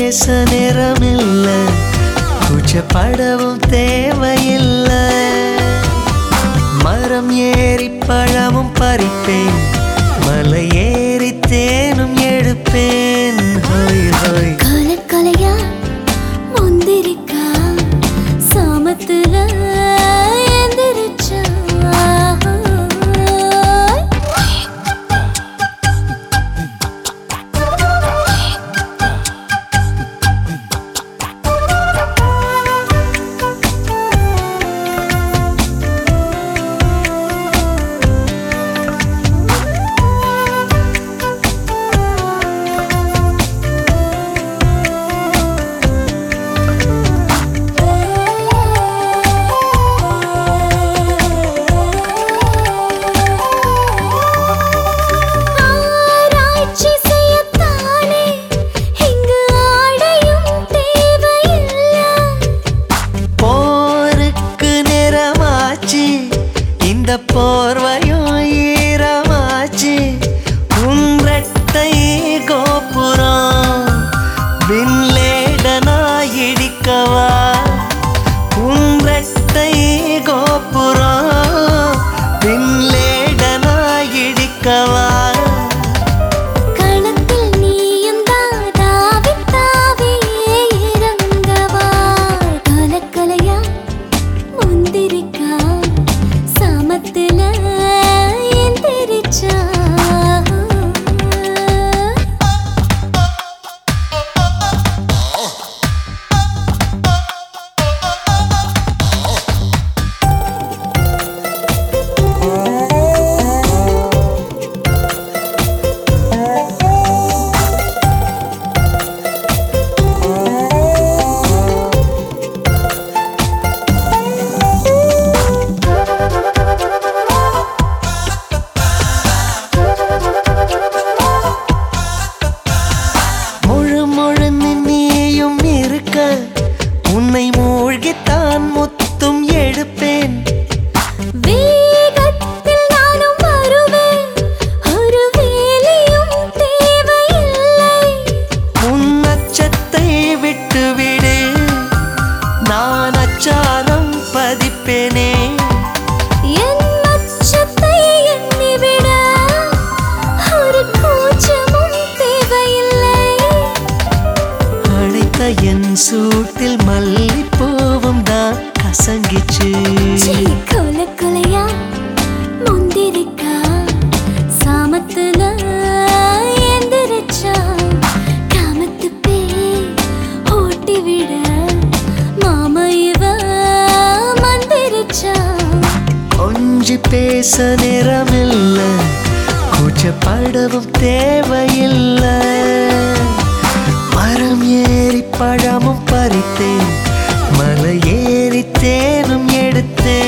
பேச நேரமில்ல, கூச்சப்படவும் தேவையில்ல. மரம் ஏறி பழமும் பறிப்பேன், மலை ஏறி தேனும் எடுப்பேன். ஹோய் ஹோய் கலக்கலையா முந்திரிக்கா சாமத்துல எந்திரிச்சா. இந்த போர்வையும் ஈரமாச்சு, உன்றட்டை கோபுரம் விண்லேடனா இடிக்கவா. உன்றட்டை கோபுரம் விண்லேடனா இடிக்கவா. உன்னை மூழ்கித்தான் முத்தும் எடுப்பேன். வேகத்தில் நானும் வருவேன், ஒரு வேலையும் தேவையில்லை. உன் அச்சத்தை விட்டுவிடு, நான் அச்சாரம் பதிப்பேனே. என் அச்சத்தை எண்ணிவிட ஒரு கூச்சமும் தேவையில்லை. அழைத்த என் சூட்டில் மல்லிப்பூவும் தான் கசங்கிச்சு. கொல கொலையா முந்திரிக்கா சாமத்துல எந்திரிச்சா. காமத்து பே ஓட்டி விட மாமா இவ மந்திரிச்சா. கொஞ்சி பேச நேரமில்ல, கூச்சப்படவும் தேவையில்ல. மரம் ஏறி பழமும் பறித்தேன், மலை ஏறி தேனும் எடுத்தேன்.